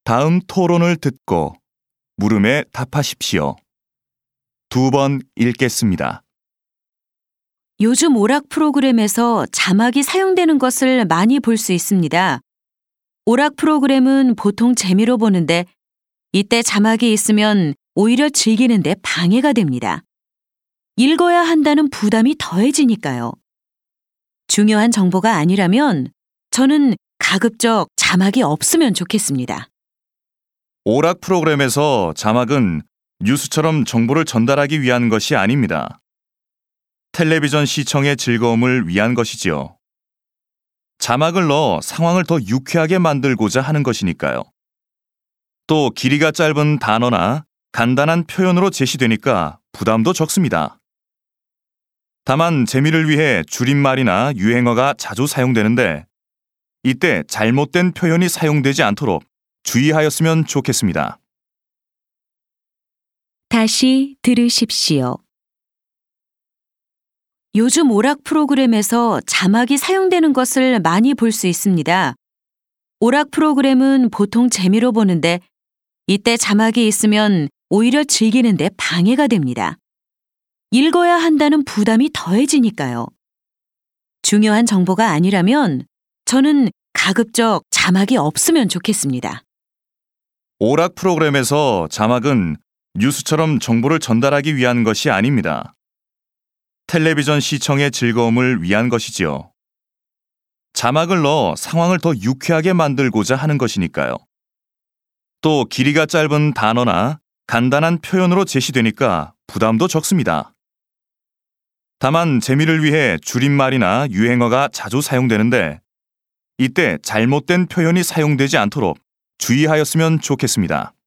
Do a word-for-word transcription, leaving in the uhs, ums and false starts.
다음 토론을 듣고 물음에 답하십시오. 두 번 읽겠습니다. 요즘 오락 프로그램에서 자막이 사용되는 것을 많이 볼 수 있습니다. 오락 프로그램은 보통 재미로 보는데 이때 자막이 있으면 오히려 즐기는데 방해가 됩니다. 읽어야 한다는 부담이 더해지니까요. 중요한 정보가 아니라면 저는 가급적 자막이 없으면 좋겠습니다. 오락 프로그램에서 자막은 뉴스처럼 정보를 전달하기 위한 것이 아닙니다. 텔레비전 시청의 즐거움을 위한 것이지요. 자막을 넣어 상황을 더 유쾌하게 만들고자 하는 것이니까요. 또 길이가 짧은 단어나 간단한 표현으로 제시되니까 부담도 적습니다. 다만 재미를 위해 줄임말이나 유행어가 자주 사용되는데 이때 잘못된 표현이 사용되지 않도록 주의하였으면 좋겠습니다. 다시 들으십시오. 요즘 오락 프로그램에서 자막이 사용되는 것을 많이 볼 수 있습니다. 오락 프로그램은 보통 재미로 보는데 이때 자막이 있으면 오히려 즐기는데 방해가 됩니다. 읽어야 한다는 부담이 더해지니까요. 중요한 정보가 아니라면 저는 가급적 자막이 없으면 좋겠습니다. 오락 프로그램에서 자막은 뉴스처럼 정보를 전달하기 위한 것이 아닙니다. 텔레비전 시청의 즐거움을 위한 것이지요. 자막을 넣어 상황을 더 유쾌하게 만들고자 하는 것이니까요. 또 길이가 짧은 단어나 간단한 표현으로 제시되니까 부담도 적습니다. 다만 재미를 위해 줄임말이나 유행어가 자주 사용되는데 이때 잘못된 표현이 사용되지 않도록 주의하였으면 좋겠습니다.